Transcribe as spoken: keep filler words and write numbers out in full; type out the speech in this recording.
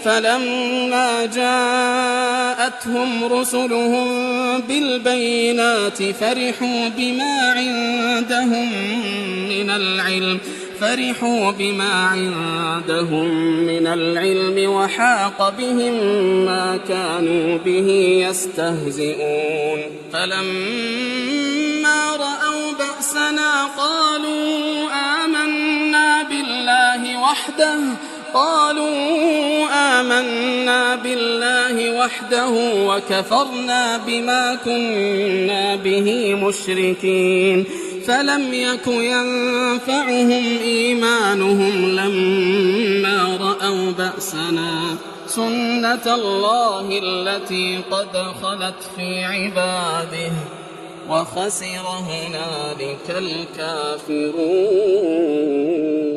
فلما جاءتهم رسلهم بالبينات فرحوا بما عندهم من العلم فرحوا بما عندهم من العلم وحاق بهم ما كانوا به يستهزئون فلما رأوا بأسنا قالوا آمنا بالله وحده قالوا آمنا بالله وحده وكفرنا بما كنا به مشركين فلم يك ينفعهم إيمانهم لما رأوا بأسنا سنة الله التي قد خلت في عباده وخسر هنالك الكافرون.